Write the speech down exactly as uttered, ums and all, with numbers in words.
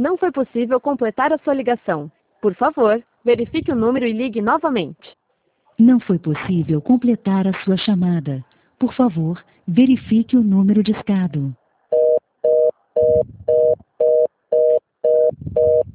Não foi possível completar a sua ligação. Por favor, verifique o número e ligue novamente. Não foi possível completar a sua chamada. Por favor, verifique o número discado.